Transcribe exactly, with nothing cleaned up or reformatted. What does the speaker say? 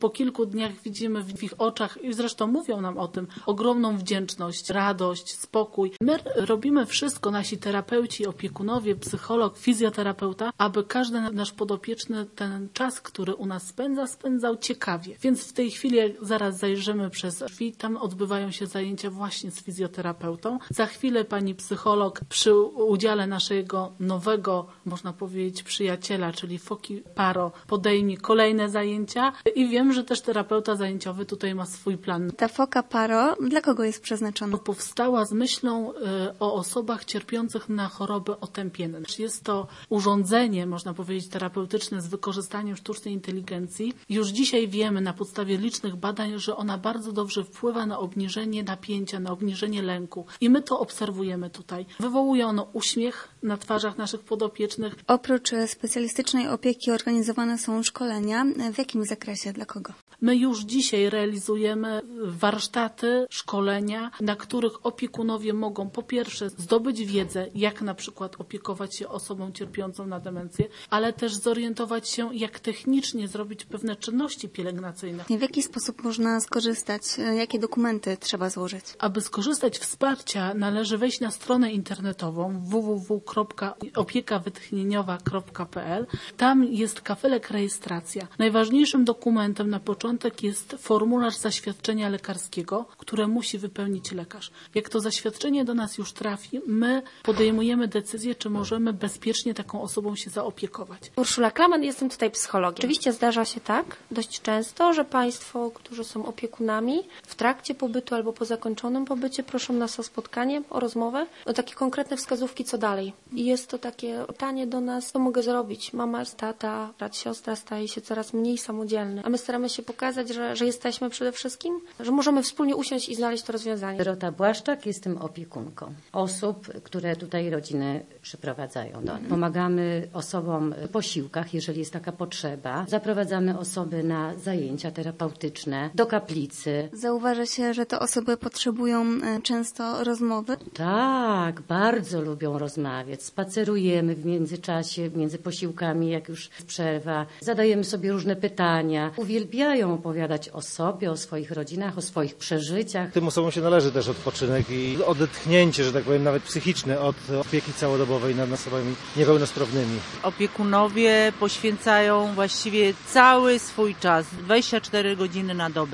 Po kilku dniach widzimy w ich oczach, i zresztą mówią nam o tym, ogromną wdzięczność, radość, spokój. My robimy wszystko, nasi terapeuci, opiekunowie, psycholog, fizjoterapeuta, aby każdy nasz podopieczny ten czas, który u nas spędza, spędzał ciekawie. Więc w tej chwili, jak zaraz zajrzymy przez drzwi, tam odbywają się zajęcia właśnie z fizjoterapeutą. Za chwilę pani psycholog przy udziale naszego nowego, można powiedzieć, przyjaciela, czyli Foki Paro, podejmie kolejne zajęcia i wiem, że też terapeuta zajęciowy tutaj ma swój plan. Ta Foka Paro dla kogo jest przeznaczona? Powstała z myślą y, o osobach cierpiących na choroby otępienne. Jest to urządzenie, można powiedzieć, terapeutyczne z wykorzystaniem sztucznej inteligencji. Już dzisiaj wiemy na podstawie licznych badań, że ona bardzo dobrze wpływa na obniżenie napięcia, na obniżenie lęku. I my to obserwujemy tutaj. Wywołuje ono uśmiech na twarzach naszych podopiecznych. Oprócz specjalistycznej opieki organizowane są szkolenia. W jakim zakresie? Dla kogo? My już dzisiaj realizujemy warsztaty, szkolenia, na których opiekunowie mogą po pierwsze zdobyć wiedzę, jak na przykład opiekować się osobą cierpiącą na demencję, ale też zorientować się, jak technicznie zrobić pewne czynności pielęgnacyjne. W jaki sposób można skorzystać? Jakie dokumenty trzeba złożyć? Aby skorzystać z wsparcia, należy wejść na stronę internetową w w w kropka opieka wytchnieniowa kropka p l. Tam jest kafelek rejestracja. Najważniejszym dokumentem na początek jest formularz zaświadczenia lekarskiego, które musi wypełnić lekarz. Jak to zaświadczenie do nas już trafi, my podejmujemy decyzję, czy możemy bezpiecznie taką osobą się zaopiekować. Urszula Klaman, jestem tutaj psychologiem. Oczywiście zdarza się tak dość często, że Państwo, którzy są opiekunami, w trakcie pobytu albo po zakończonym pobycie proszą nas o spotkanie, o rozmowę, o takie konkretne wskazówki, co dalej. I jest to takie pytanie do nas, co mogę zrobić? Mama, tata, brat, siostra staje się coraz mniej samodzielny, a my staramy się pokazać, że, że jesteśmy przede wszystkim, że możemy wspólnie usiąść i znaleźć to rozwiązanie. Dorota Błaszczak, jestem opiekunką osób, które tutaj rodziny przyprowadzają do nas. Pomagamy osobom w posiłkach, jeżeli jest taka potrzeba. Zaprowadzamy osoby na zajęcia terapeutyczne, do kaplicy. Zauważa się, że te osoby potrzebują często rozmowy? Tak, bardzo lubią rozmawiać. Spacerujemy w międzyczasie, między posiłkami, jak już przerwa. Zadajemy sobie różne pytania. Uwielbiają opowiadać o sobie, o swoich rodzinach, o swoich przeżyciach. Tym osobom się należy też odpoczynek i odetchnięcie, że tak powiem, nawet psychiczne od opieki całodobowej nad osobami niepełnosprawnymi. Opiekunowie poświęcają właściwie cały swój czas, dwadzieścia cztery godziny na dobę.